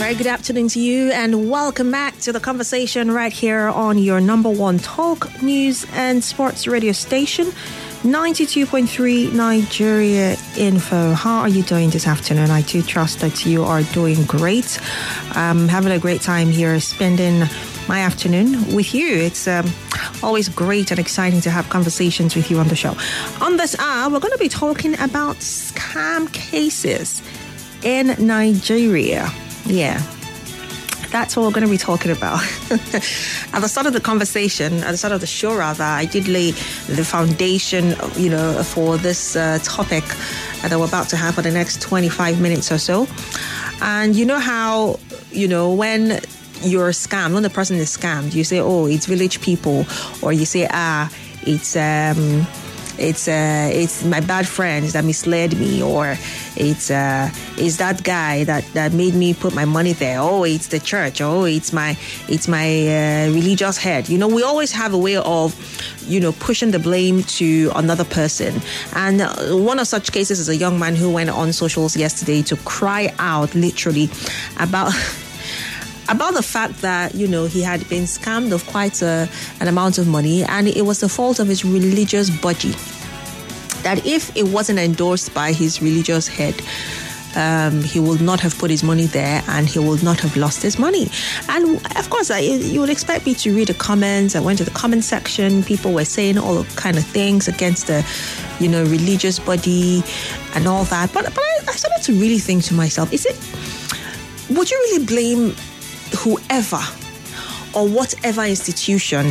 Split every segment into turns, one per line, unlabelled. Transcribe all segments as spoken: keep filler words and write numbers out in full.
very good afternoon to you, and welcome back to the conversation right here on your number one talk, news and sports radio station, ninety-two point three Nigeria Info. How are you doing this afternoon? I do trust that you are doing great. I'm having a great time here spending my afternoon with you. It's um, always great and exciting to have conversations with you on the show. On this hour, we're going to be talking about scam cases in Nigeria. Yeah, that's what we're going to be talking about. At the start of the conversation, at the start of the show rather, I did lay the foundation, you know, for this uh, topic that we're about to have for the next twenty-five minutes or so. And you know how, you know, when you're scammed, when the person is scammed, you say, oh, it's village people, or you say, ah, it's um it's uh it's my bad friends that misled me, or it's uh it's that guy that that made me put my money there. Oh, it's the church. Oh, it's my it's my uh, religious head. You know, we always have a way of, you know, pushing the blame to another person. And one of such cases is a young man who went on socials yesterday to cry out literally about about the fact that, you know, he had been scammed of quite a, an amount of money, and it was the fault of his religious budgie. That if it wasn't endorsed by his religious head, um, he would not have put his money there, and he would not have lost his money. And of course, I, you would expect me to read the comments. I went to the comment section. People were saying all kind of things against the, you know, religious body and all that. But, but I, I started to really think to myself, is it, would you really blame whoever or whatever institution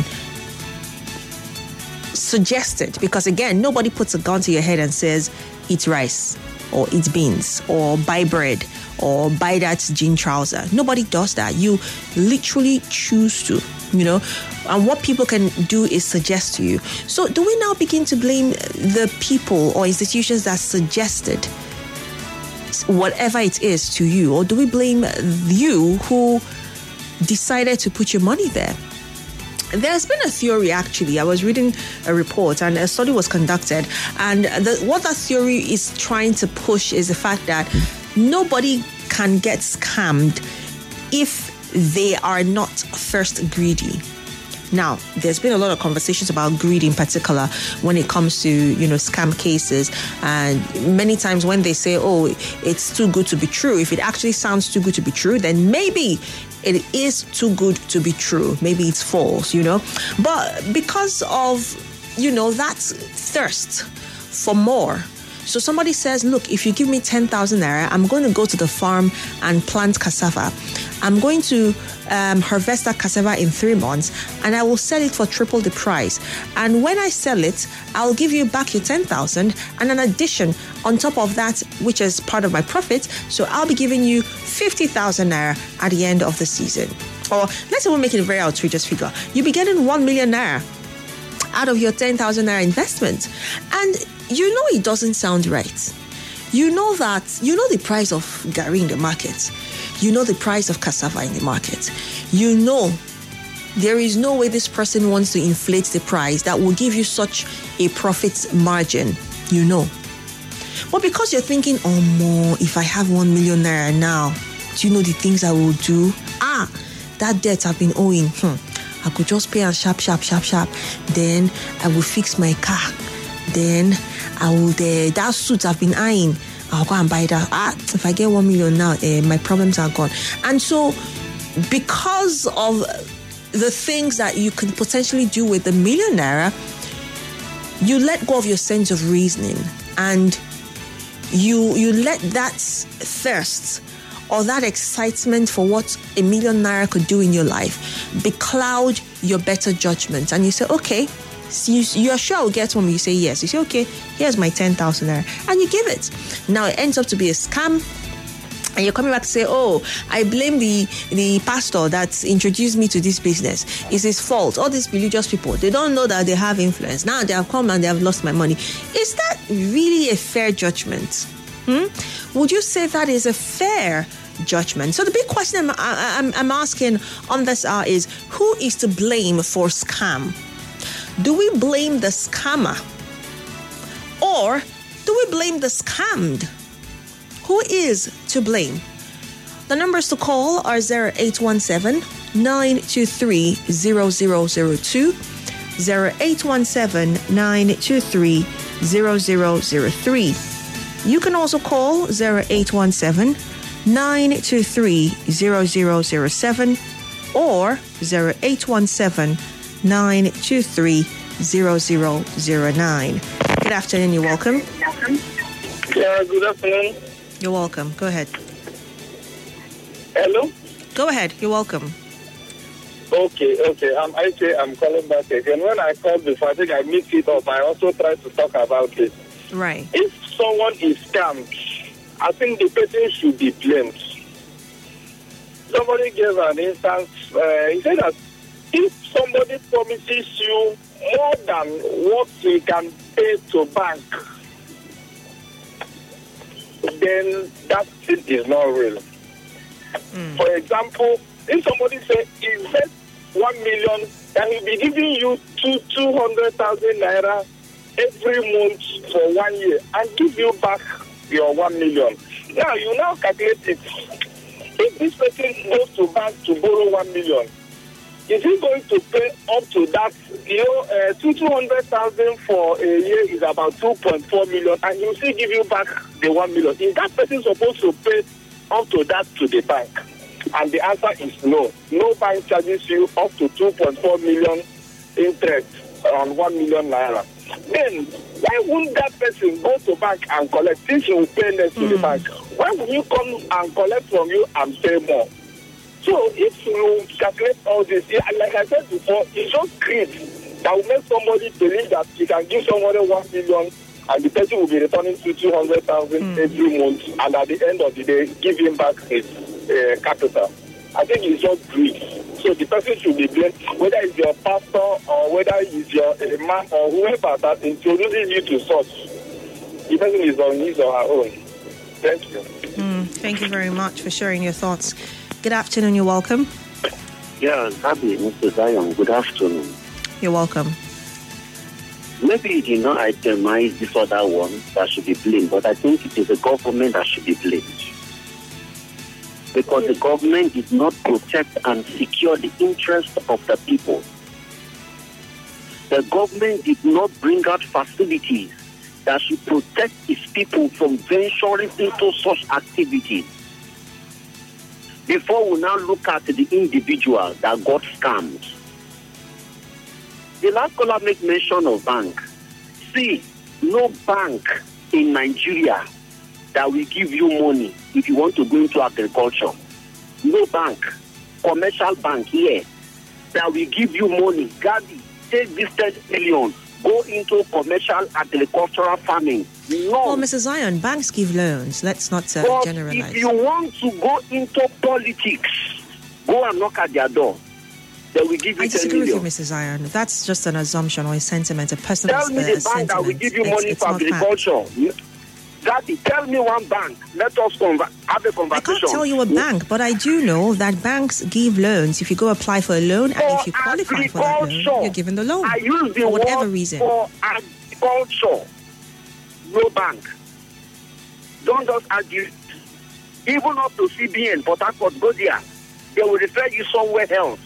suggested? Because again, nobody puts a gun to your head and says eat rice or eat beans or buy bread or buy that jean trouser. Nobody does that. You literally choose to, you know, and what people can do is suggest to you. So do we now begin to blame the people or institutions that suggested whatever it is to you, or do we blame you who decided to put your money there? There's been a theory, actually. I was reading a report and a study was conducted, and the, what that theory is trying to push is the fact that nobody can get scammed if they are not first greedy. Now, there's been a lot of conversations about greed in particular when it comes to, you know, scam cases. And many times when they say, oh, it's too good to be true, if it actually sounds too good to be true, then maybe it is too good to be true. Maybe it's false, you know. But because of, you know, that thirst for more. So somebody says, look, if you give me ten thousand naira, I'm going to go to the farm and plant cassava. I'm going to um, harvest that cassava in three months and I will sell it for triple the price. And when I sell it, I'll give you back your ten thousand and an addition on top of that, which is part of my profit. So I'll be giving you fifty thousand naira at the end of the season. Or let's say we'll make it a very outrageous figure. You'll be getting one million naira out of your ten thousand naira investment. And you know it doesn't sound right. You know that, you know the price of garri in the market. You know the price of cassava in the market. You know there is no way this person wants to inflate the price that will give you such a profit margin. You know. But because you're thinking, oh, more, if I have one million naira now, do you know the things I will do? Ah, that debt I've been owing. Hmm. I could just pay a sharp, sharp, sharp, sharp. Then I will fix my car. Then I will, uh, that suit I've been eyeing, I'll go and buy that. Ah, if I get one million now, uh, my problems are gone. And so, because of the things that you can potentially do with the million naira, you let go of your sense of reasoning, and you you let that thirst or that excitement for what a million naira could do in your life becloud your better judgment. And you say, okay, so you, you're sure I'll get one. You say yes. You say, okay, here's my ten thousand naira. And you give it. Now it ends up to be a scam. And you're coming back to say, oh, I blame the, the pastor that introduced me to this business. It's his fault. All these religious people, they don't know that they have influence. Now they have come and they have lost my money. Is that really a fair judgment? Hmm? Would you say that is a fair judgment? So the big question I'm, I'm, I'm asking on this hour is, who is to blame for scam? Do we blame the scammer? Or do we blame the scammed? Who is to blame? The numbers to call are zero eight one seven, nine two three, zero zero zero two, zero eight one seven, nine two three, zero zero zero three. You can also call zero eight one seven, nine two three, zero zero zero seven or zero eight one seven, nine two three, zero zero zero nine. Good afternoon, you're welcome.
Yeah, good afternoon.
You're welcome. Go ahead.
Hello?
Go ahead, you're welcome.
Okay, okay. I'm I say I'm calling back again. When I called before, I think I mixed it up. I also tried to talk about it.
Right.
If someone is scammed, I think the person should be blamed. Somebody gave an instance. Uh, he said that if somebody promises you more than what you can pay to bank, then that thing is not real. Mm. For example, if somebody says invest one million, then he'll be giving you two two hundred thousand naira every month for one year and give you back your one million. Now you now calculate it. If this person goes to bank to borrow one million, is he going to pay up to that? You know, uh, two two hundred thousand for a year is about two point four million, and you still give you back the one million. Is that person supposed to pay up to that to the bank? And the answer is no. No bank charges you up to two point four million interest on one million naira. Then why wouldn't that person go to bank and collect? Since you will pay less mm. to the bank, why would you come and collect from you and pay more? So if you calculate all this, like I said before, it's just greed that will make somebody believe that he can give somebody one million and the person will be returning to two hundred thousand mm. every month, and at the end of the day, give him back his uh, capital. I think it's just greed. So the person should be blamed, whether it's your pastor or whether it's your imam or whoever that introduces you to such. The person is on his or her own. Thank you.
Mm, thank you very much for sharing your thoughts. Good afternoon, you're welcome.
Yeah, happy Mister Zion. Good afternoon.
You're welcome.
Maybe you did not itemize this other one that should be blamed, but I think it is the government that should be blamed. Because the government did not protect and secure the interests of the people. The government did not bring out facilities that should protect its people from venturing into such activities. Before we now look at the individual that got scammed. The last caller make mention of bank. See, no bank in Nigeria that will give you money if you want to go into agriculture. No bank, commercial bank here, that will give you money. Gabi, take this ten million, go into commercial agricultural farming. No.
Well, Missus Zion, banks give loans. Let's not uh,
but
generalize.
If you want to go into politics, go and knock at their door. They will give you
I disagree with
million.
you, Missus Zion. That's just an assumption or a sentiment, a personal
Tell me
uh,
the bank
sentiment.
that will give you
it's,
money
it's
for agriculture. Daddy, tell me one bank. Let us conver- have a conversation.
I can't tell you a bank, but I do know that banks give loans. If you go apply for a loan and
for
if you qualify for that loan, you're given the loan.
I use the
for whatever
word
reason.
For agriculture. No bank. Don't just argue. Even up to C B N, Port Harcourt, go there. They will refer you somewhere else.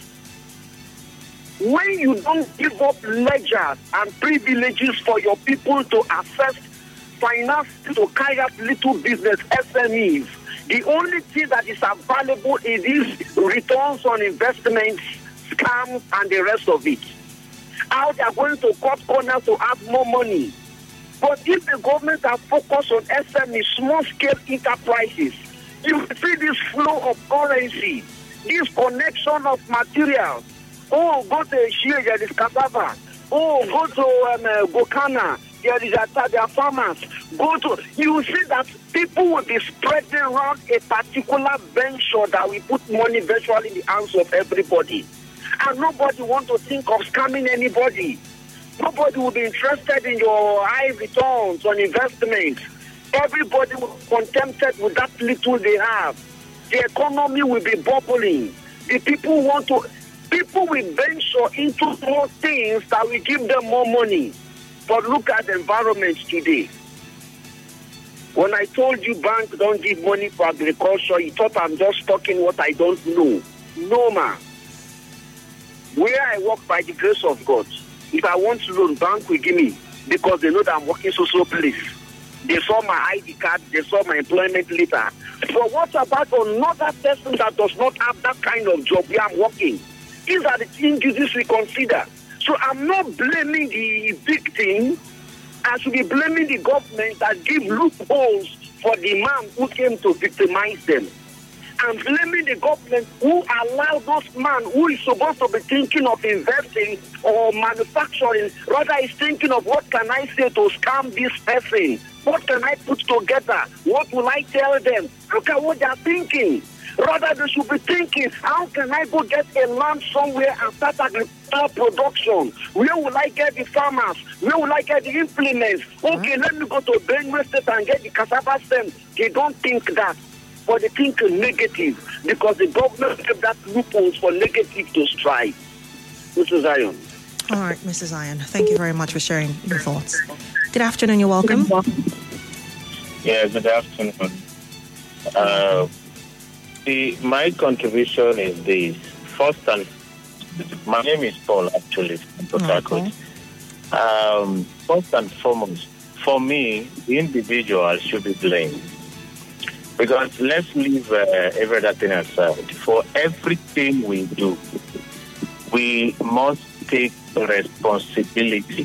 When you don't give up ledgers and privileges for your people to access finance to carry out little business, S M Es, the only thing that is available is these returns on investments, scams, and the rest of it. How they are going to cut corners to have more money. But if the government are focused on S M Es, small-scale enterprises, you will see this flow of currency, this connection of materials. Oh, go to Shia, there is cassava. Oh, go to um, uh, Gokana, there is a, there are farmers. Go to, you will see that people will be spreading around a particular venture that will put money virtually in the hands of everybody. And nobody want to think of scamming anybody. Nobody will be interested in your high returns on investments. Everybody will be contented with that little they have. The economy will be bubbling. The people want to, people will venture into more things that will give them more money. But look at the environment today. When I told you bank don't give money for agriculture, you thought I'm just talking what I don't know. No, man. Where I work by the grace of God, if I want to loan, bank will give me because they know that I'm working so-so place. They saw my I D card, they saw my employment letter. But what about another person that does not have that kind of job where I'm working? These are the things we consider. So I'm not blaming the victim. I should be blaming the government that give loopholes for the man who came to victimize them. I'm blaming the government who allow those man who is supposed to be thinking of investing or manufacturing, rather is thinking of what can I say to scam this person? What can I put together? What will I tell them? Look at what they are thinking. Rather, they should be thinking, how can I go get a land somewhere and start agricultural production? Where will I get the farmers? Where will I get the implements? Okay, let me go to Benue State and get the cassava stem. They don't think that, but they think negative because the government gave that loopholes for negative to strive. Missus Zion.
All right, Missus Zion. Thank you very much for sharing your thoughts. Good afternoon. You're welcome.
Yeah, good afternoon. Uh, the, my contribution is this. First, and my name is Paul, actually, from Port Harcourt. Um, first and foremost, for me, the individual should be blamed. Because let's leave uh, every other thing aside. For everything we do, we must take responsibility.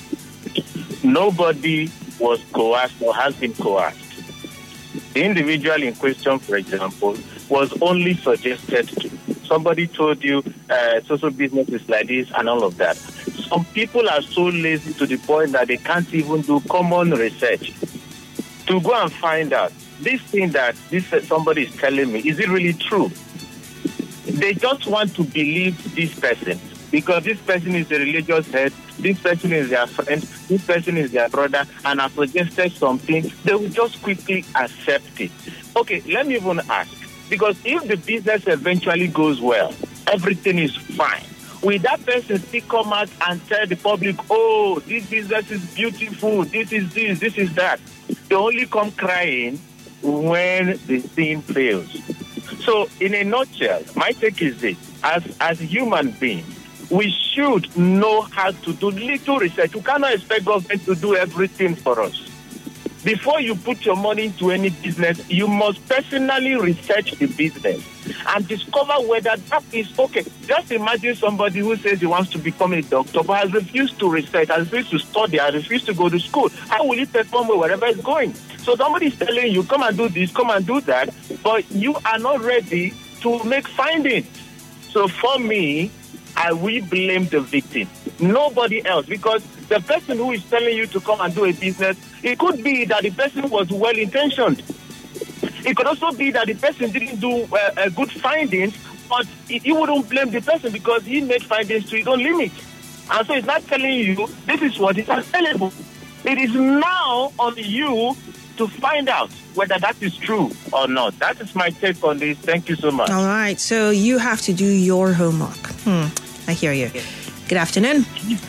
Nobody was coerced or has been coerced. The individual in question, for example, was only suggested to. Somebody told you uh, social business is like this and all of that. Some people are so lazy to the point that they can't even do common research to go and find out this thing that this uh, somebody is telling me, is it really true? They just want to believe this person because this person is a religious head, this person is their friend, this person is their brother, and has suggested something, they will just quickly accept it. Okay, let me even ask, because if the business eventually goes well, everything is fine, will that person still come out and tell the public, oh, this business is beautiful, this is this, this is that? They only come crying when the thing fails. So, in a nutshell, my take is this. As, as human beings, we should know how to do little research. You cannot expect government to do everything for us. Before you put your money into any business, you must personally research the business and discover whether that is okay. Just imagine somebody who says he wants to become a doctor but has refused to research, has refused to study, has refused to go to school. How will he perform wherever he's going? So somebody is telling you, come and do this, come and do that, but you are not ready to make findings. So for me, I will blame the victim, nobody else, because the person who is telling you to come and do a business, it could be that the person was well-intentioned. It could also be that the person didn't do uh, uh, good findings, but you wouldn't blame the person because he made findings to his own limit. And so it's not telling you this is what is available. It is now on you to find out whether that is true or not. That is my take on this. Thank you so much.
All right. So you have to do your homework. Hmm. I hear you. Good afternoon.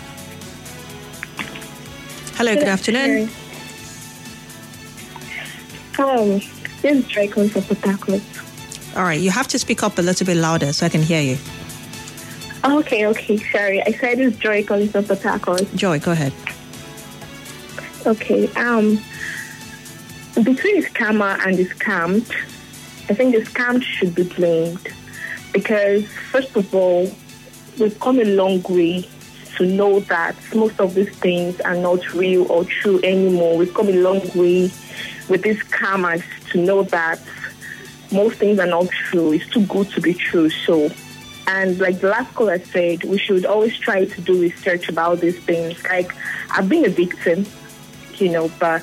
Hello, good, good afternoon.
Um, this is Joy calling from Port Harcourt.
All right, you have to speak up a little bit louder so I can hear you.
Okay, okay, sorry. I said it's Joy calling from Port Harcourt.
Joy, go ahead.
Okay, um, between the scammer and the scammed, I think the scammed should be blamed because, first of all, we've come a long way to know that most of these things are not real or true anymore. We've come a long way with these scammers to know that most things are not true. It's too good to be true. So, and like the last caller said, we should always try to do research about these things. Like, I've been a victim, you know, but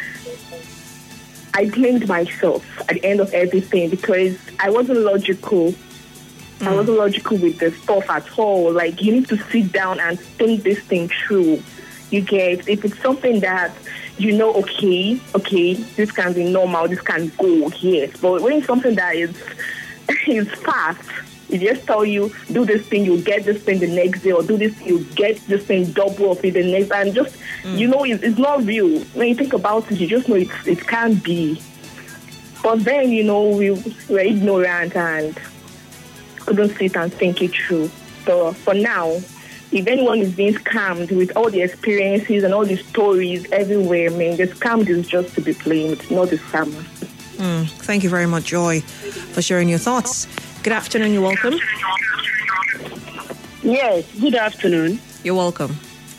I blamed myself at the end of everything because I wasn't logical. Mm. I wasn't logical with the stuff at all. Like, you need to sit down and think this thing through. You get, if it's something that, you know, okay, okay, this can be normal, this can go, yes. But when it's something that is, is fast, It just tell you, do this thing, you get this thing the next day, or do this, you get this thing double of it the next, and just, mm. you know, it's, it's not real. When you think about it, you just know it, it can't be. But then, you know, we were ignorant and couldn't sit and think it through. So for now, if anyone is being scammed with all the experiences and all the stories everywhere, I mean, the scam is just to be blamed, not the scammer.
Mm. Thank you very much, Joy, for sharing your thoughts. Good afternoon, you're welcome.
Yes, good afternoon.
You're welcome.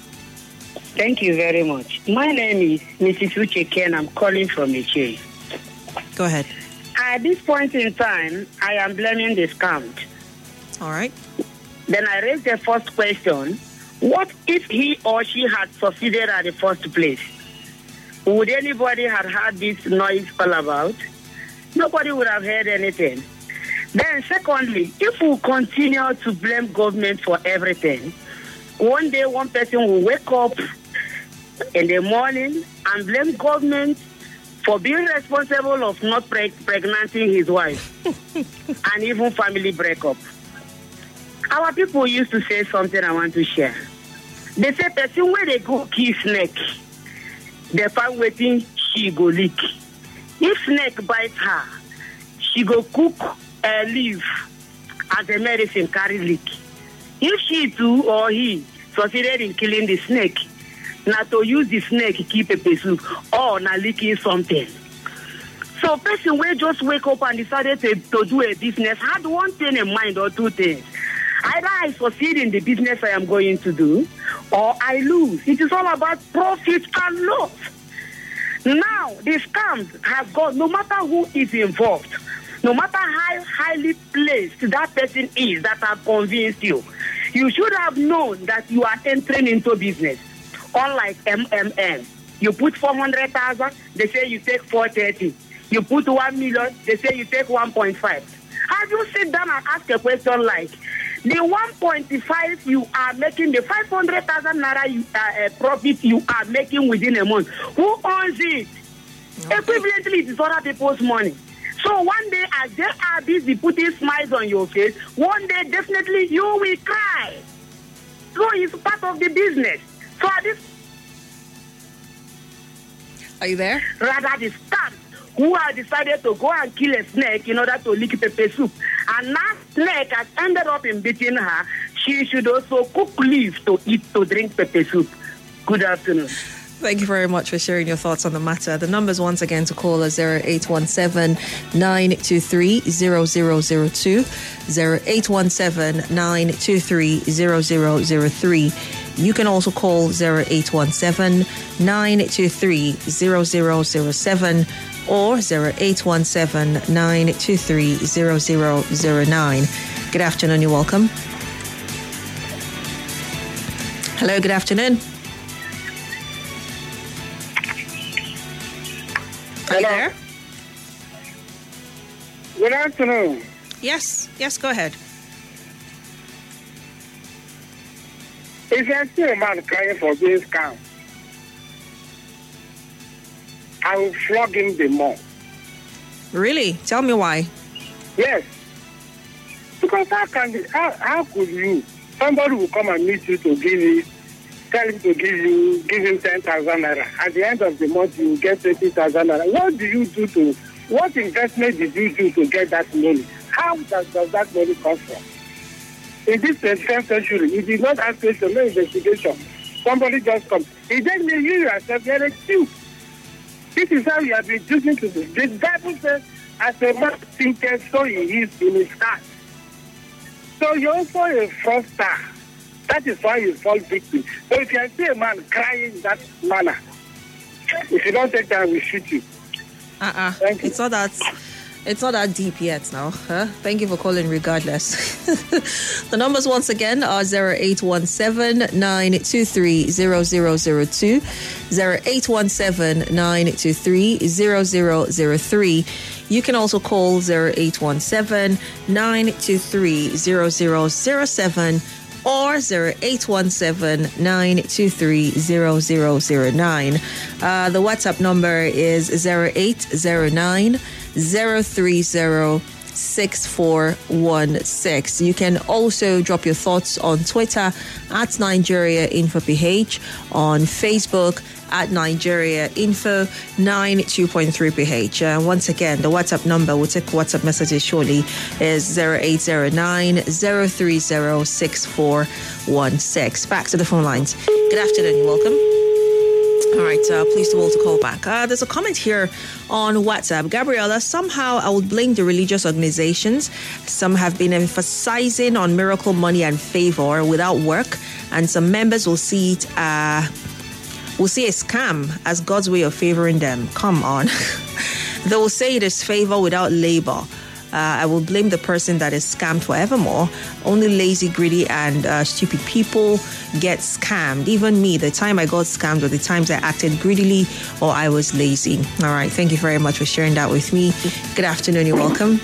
Thank you very much. My name is Missus Uche Ken. I'm calling from Iche.
Go ahead.
At this point in time, I am blaming the scammed.
All right.
Then I raised the first question. What if he or she had succeeded at the first place? Would anybody have heard this noise all about? Nobody would have heard anything. Then secondly, if we continue to blame government for everything, one day one person will wake up in the morning and blame government for being responsible of not pre- pregnanting his wife and even family breakup. Our people used to say something I want to share. They say person where they go kiss snake, they find waiting she go lick. If snake bites her, she go cook a leaf as a medicine carry lick. If she too or he succeeded in killing the snake, not to use the snake keep a soup or not licking something. So person will just wake up and decided to, to do a business, had one thing in mind or two things. Either I succeed in the business I am going to do, or I lose. It is all about profit and loss. Now, the scams have got, no matter who is involved, no matter how highly placed that person is that have convinced you, you should have known that you are entering into business. Unlike M M M, you put four hundred thousand, they say you take four thirty. You put one million, they say you take one point five. Have you sit down and ask a question like, the one point five you are making, the five hundred thousand naira you, uh, uh, profit you are making within a month, who owns it? Okay. Equivalently, it is other people's money. So one day, as they are busy putting smiles on your face, one day definitely you will cry. So it's part of the business. So at this,
are you there?
Rather the scams who have decided to go and kill a snake in order to lick pepper soup, and now snake has ended up in beating her. She should also cook leaves to eat, to drink pepper soup. Good afternoon.
Thank you very much for sharing your thoughts on the matter. The numbers once again to call are zero eight one seven, nine two three, zero zero zero two, zero eight one seven, nine two three, zero zero zero three. You can also call zero eight one seven, nine two three, zero zero zero seven or zero eight one seven, nine two three, zero zero zero nine. Good afternoon, you're welcome. Hello, good afternoon. Are you there?
Good afternoon.
Yes, yes, go ahead.
If I see a man crying for being scammed, I will flog him the more.
Really? Tell me why.
Yes. Because how can how, how could you, somebody will come and meet you to give you, tell him to give you, give him ten thousand naira. At the end of the month, you get twenty thousand naira. What do you do to, what investment did you do to get that money? How does, does that money come from? In this twenty-first century, you did not ask question, no investigation. Somebody just comes. It then means you yourself, you're a thief. This is how you have been using to this. The Bible says, as a man thinketh, so he is in his heart. So you're also a fraudster. That is why you fall victim. So if you see a man crying in that manner, if you don't take time, we shoot you.
Uh-uh. Thank you. It's not that, it's not that deep yet now. Huh? Thank you for calling regardless. The numbers once again are zero eight one seven, nine two three, zero zero zero two, zero eight one seven, nine two three, zero zero zero three. You can also call zero eight one seven, nine two three, zero zero zero seven or zero eight one seven, nine two three, zero zero zero nine. Uh, the WhatsApp number is zero eight zero nine, zero three zero, six four one six. You can also drop your thoughts on Twitter at Nigeria Info P H, on Facebook at Nigeria Info ninety-two point three P H. Uh, once again, the WhatsApp number, we'll take WhatsApp messages shortly, is zero eight zero nine, zero three zero, six four one six. Back to the phone lines. Good afternoon, you're welcome. All right, uh, please do all to call back. Uh, there's a comment here on WhatsApp. Gabriella, somehow I would blame the religious organizations. Some have been emphasizing on miracle money and favor without work, and some members will see it uh, will see a scam as God's way of favoring them. Come on. They will say it is favor without labor. Uh, I will blame the person that is scammed forevermore. Only lazy, greedy, and uh, stupid people get scammed. Even me, the time I got scammed were the times I acted greedily or I was lazy. All right, thank you very much for sharing that with me. Good afternoon, you're welcome.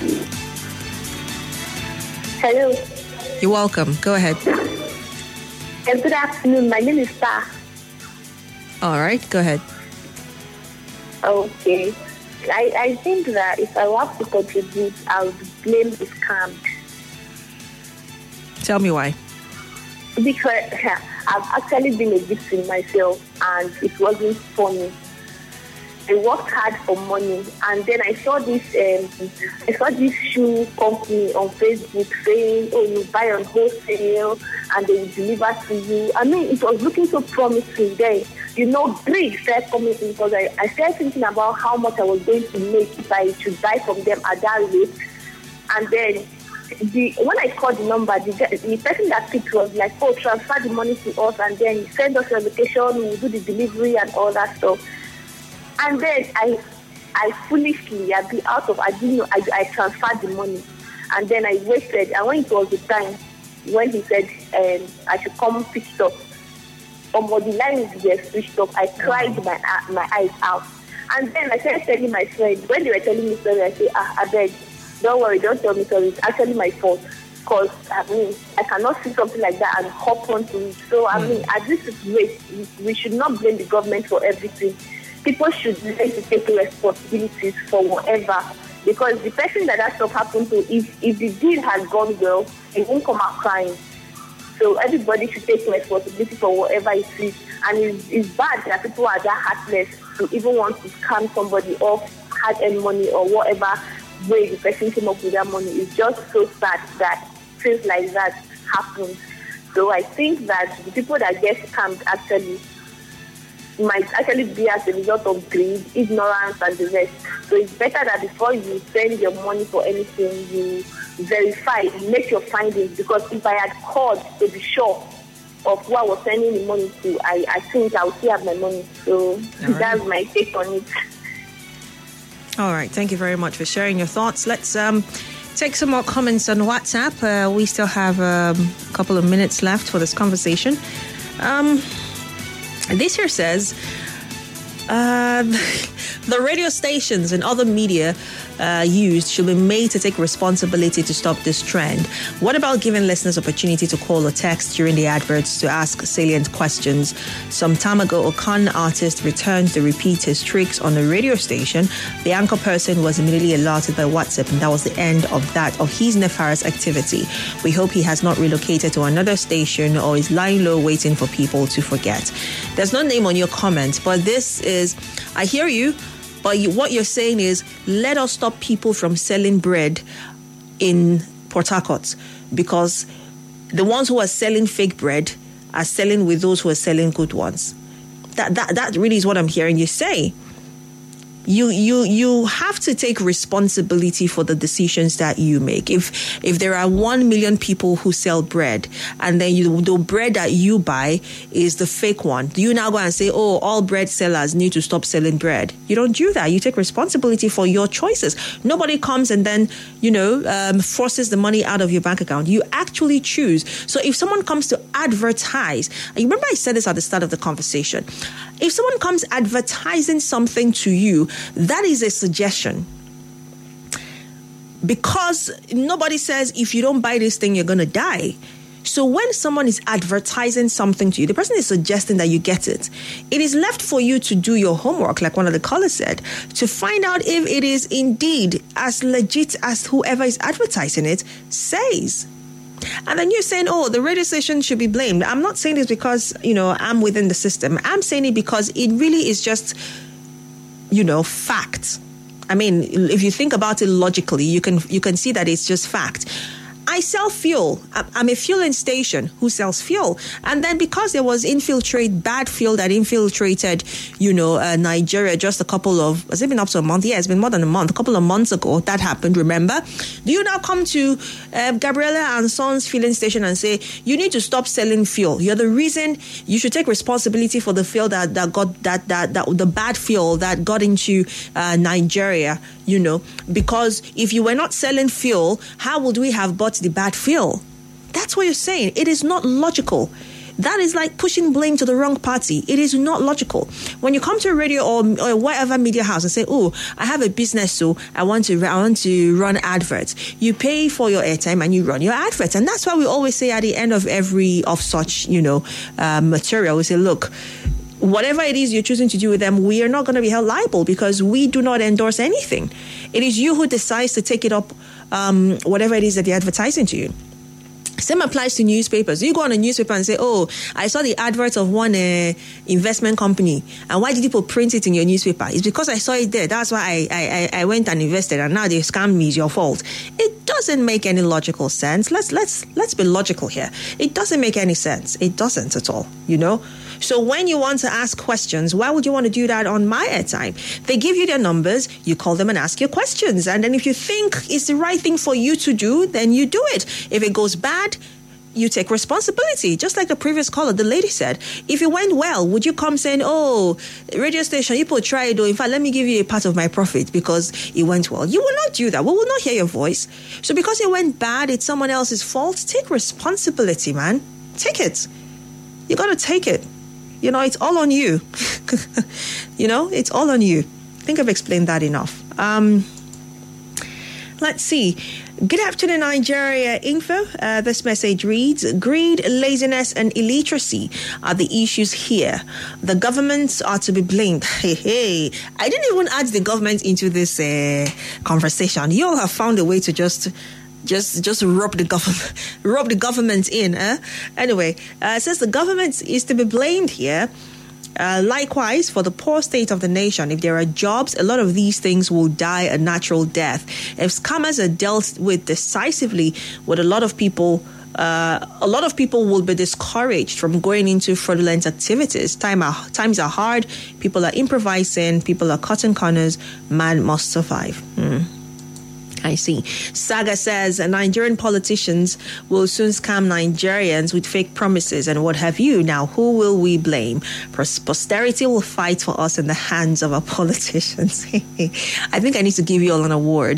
Hello.
You're welcome. Go ahead.
And good afternoon. My name is Star.
All right, go ahead.
Okay. I, I think that if I want to contribute, I would blame the scam.
Tell me why.
Because I've actually been a victim myself, and it wasn't funny. I worked hard for money, and then I saw this um, I saw this shoe company on Facebook saying, "Oh, you buy on wholesale, and they will deliver to you." I mean, it was looking so promising. Then, you know, dreams started coming in because I, I started thinking about how much I was going to make if I should buy from them at that rate. And then, the when I called the number, the, the person that picked was like, "Oh, transfer the money to us, and then send us your location. We'll do the delivery and all that stuff." And then I, I foolishly, I be out of, I didn't know, I, I transferred the money. And then I waited. And when it was the time, when he said um, I should come pick it up, or um, the lines were switched up, I cried my my eyes out. And then I started telling my friend, when they were telling me sorry, I said, ah, I beg, don't worry, don't tell me sorry. It's actually my fault. Because, I mean, I cannot see something like that and hop onto it. So, I mean, at this rate, we should not blame the government for everything. People should learn to take responsibilities for whatever, because the person that that stuff happened to, if, if the deal had gone well, it won't come out crying. So everybody should take responsibility for whatever it is. And it's, it's bad that people are that heartless to even want to scam somebody off hard-earned money or whatever way the person came up with that money. It's just so sad that things like that happen. So I think that the people that get scammed actually might actually be as a result of greed, ignorance, and the rest. So it's better that before you spend your money for anything, you verify, make your findings. Because if I had called to be sure of who I was sending the money to, I, I think I would still have my money. So right. That's my take on it.
All right. Thank you very much for sharing your thoughts. Let's um, take some more comments on WhatsApp. Uh, we still have um, a couple of minutes left for this conversation. Um... This here says, uh, the radio stations and other media uh, used should be made to take responsibility to stop this trend. What about giving listeners opportunity to call or text during the adverts to ask salient questions? Some time ago, a con artist returned to repeat his tricks on the radio station. The anchor person was immediately alerted by WhatsApp, and that was the end of that, of his nefarious activity. We hope he has not relocated to another station or is lying low waiting for people to forget. There's no name on your comment, but this is, I hear you, but you, what you're saying is, let us stop people from selling bread in Port Harcourt, because the ones who are selling fake bread are selling with those who are selling good ones. That that that really is what I'm hearing you say. You you you have to take responsibility for the decisions that you make. If if there are one million people who sell bread, and then you, the bread that you buy is the fake one, do you now go and say, oh, all bread sellers need to stop selling bread? You don't do that. You take responsibility for your choices. Nobody comes and then, you know, um, forces the money out of your bank account. You actually choose. So if someone comes to advertise, you remember I said this at the start of the conversation, if someone comes advertising something to you, that is a suggestion. Because nobody says if you don't buy this thing, you're going to die. So when someone is advertising something to you, the person is suggesting that you get it. It is left for you to do your homework, like one of the callers said, to find out if it is indeed as legit as whoever is advertising it says. And then you're saying, oh, the radio station should be blamed. I'm not saying this because, you know, I'm within the system. I'm saying it because it really is just, you know, fact. I mean, if you think about it logically, you can you can see that it's just fact. I sell fuel. I'm a fueling station who sells fuel. And then because there was infiltrate, bad fuel that infiltrated, you know, uh, Nigeria just a couple of, has it been up to a month? Yeah, it's been more than a month. A couple of months ago, that happened, remember? Do you now come to uh, Gabriella and Sons fueling station and say, you need to stop selling fuel? You're the reason. You should take responsibility for the fuel that, that got, that, that, that, the bad fuel that got into uh, Nigeria, you know, because if you were not selling fuel, how would we have bought the bad fuel? That's what you're saying. It is not logical. That is like pushing blame to the wrong party. It is not logical. When you come to a radio or, or whatever media house and say, oh, I have a business, so I want to I want to run adverts. You pay for your airtime and you run your adverts. And that's why we always say at the end of every of such, you know, uh, material, we say, look, whatever it is you're choosing to do with them, we are not going to be held liable because we do not endorse anything. It is you who decides to take it up, um, whatever it is that they're advertising to you. Same applies to newspapers. You go on a newspaper and say, oh, I saw the advert of one uh, investment company. And why did people print it in your newspaper? It's because I saw it there. That's why I, I, I went and invested. And now they scammed me. It's your fault. It doesn't make any logical sense. Let's, let's, let's be logical here. It doesn't make any sense. It doesn't at all, you know? So when you want to ask questions, why would you want to do that on my airtime? They give you their numbers, you call them and ask your questions. And then if you think it's the right thing for you to do, then you do it. If it goes bad, you take responsibility. Just like the previous caller, the lady said, if it went well, would you come saying, oh, radio station, you put try it, or in fact, let me give you a part of my profit because it went well. You will not do that. We will not hear your voice. So because it went bad, it's someone else's fault. Take responsibility, man. Take it. You got to take it. You know, it's all on you. You know, it's all on you. I think I've explained that enough. Um, let's see. Good afternoon, Nigeria Info. Uh, this message reads, greed, laziness, and illiteracy are the issues here. The governments are to be blamed. Hey, hey. I didn't even add the government into this uh, conversation. You all have found a way to just... Just just rub the government rub the government in. Eh? Anyway, uh, it says the government is to be blamed here. Uh, likewise, for the poor state of the nation, if there are jobs, a lot of these things will die a natural death. If scammers are dealt with decisively, with a lot of people, uh, a lot of people will be discouraged from going into fraudulent activities. Time are, times are hard. People are improvising. People are cutting corners. Man must survive. Hmm. I see. Saga says Nigerian politicians will soon scam Nigerians with fake promises and what have you. Now, who will we blame? Posterity will fight for us in the hands of our politicians. I think I need to give you all an award.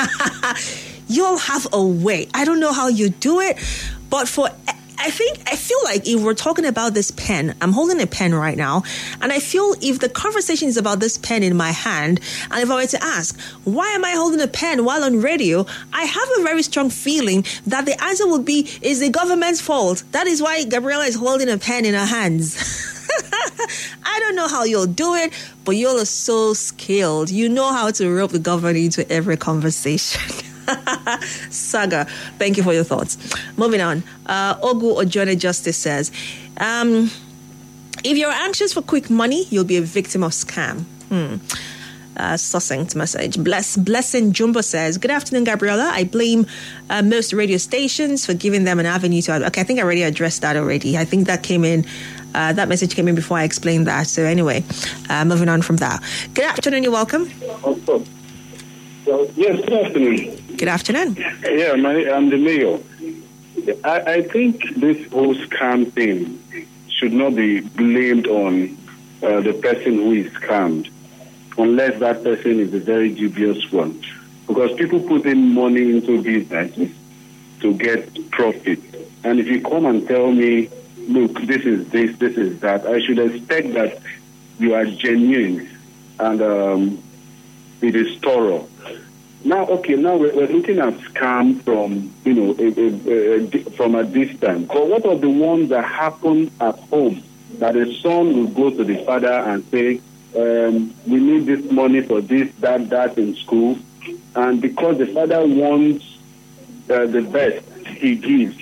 You all have a way. I don't know how you do it, but for... I think, I feel like if we're talking about this pen, I'm holding a pen right now, and I feel if the conversation is about this pen in my hand, and if I were to ask, why am I holding a pen while on radio? I have a very strong feeling that the answer would be, is the government's fault. That is why Gabriella is holding a pen in her hands. I don't know how you'll do it, but you're so skilled. You know how to rope the government into every conversation. Saga, thank you for your thoughts. Moving on. Uh, Ogu Ojone Justice says, um, if you're anxious for quick money, you'll be a victim of scam. Hmm. Uh, succinct message. Bless, Blessing Jumbo says, good afternoon, Gabriella. I blame uh, most radio stations for giving them an avenue to... Okay, I think I already addressed that already. I think that came in... Uh, that message came in before I explained that. So anyway, uh, moving on from that. Good afternoon, you're welcome.
Also, well, yes, good afternoon.
Good afternoon.
Yeah, my, I'm the mayor. I, I think this whole scam thing should not be blamed on uh, the person who is scammed, unless that person is a very dubious one. Because people put in money into businesses to get profit. And if you come and tell me, look, this is this, this is that, I should expect that you are genuine and um, it is thorough. Now, okay, now we're, we're looking at scam from, you know, a, a, a, a, from a distance. But what are the ones that happen at home? That the son will go to the father and say, um, we need this money for this, that, that in school. And because the father wants uh, the best, he gives.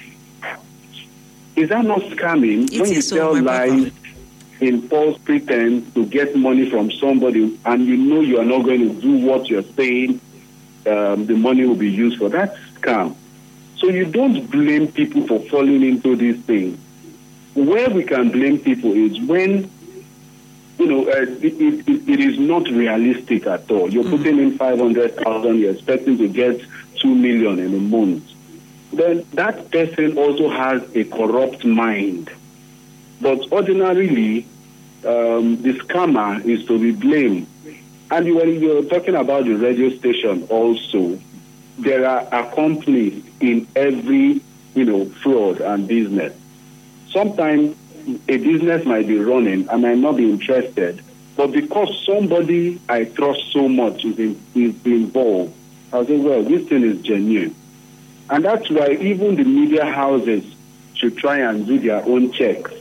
Is that not scamming?
It
when you
so,
tell lies in false pretense to get money from somebody and you know you are not going to do what you're saying, um, the money will be used for. That's scam. So you don't blame people for falling into these things. Where we can blame people is when, you know, uh, it, it, it is not realistic at all. You're mm-hmm. putting in five hundred thousand, you're expecting to get two million in a month. Then that person also has a corrupt mind. But ordinarily, um, the scammer is to be blamed. And when you're talking about the radio station also, there are accomplices in every, you know, fraud and business. Sometimes a business might be running, I might not be interested, but because somebody I trust so much is, in, is involved, I'll say, well, this thing is genuine. And that's why even the media houses should try and do their own checks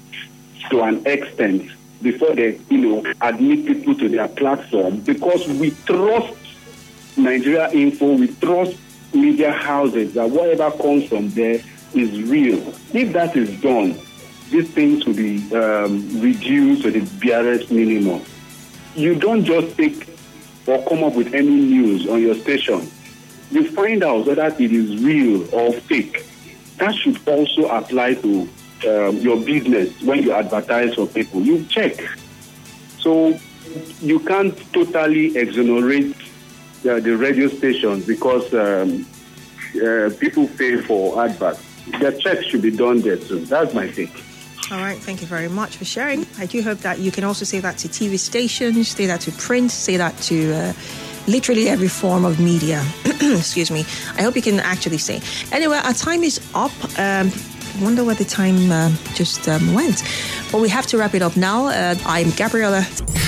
to an extent before they, you know, admit people to their platform, because we trust Nigeria Info, we trust media houses that whatever comes from there is real. If that is done, these things will be um, reduced to the barest minimum. You don't just take or come up with any news on your station. You find out whether it is real or fake. That should also apply to um, your business when you advertise for people. You check. So you can't totally exonerate uh, the radio stations because um, uh, people pay for adverts. The checks should be done there too. That's my take.
All right, thank you very much for sharing. I do hope that you can also say that to T V stations, say that to print, say that to uh, literally every form of media. Excuse me. I hope you can actually say. Anyway, our time is up. Um, I wonder where the time uh, just um, went. But we have to wrap it up now. Uh, I'm Gabriella.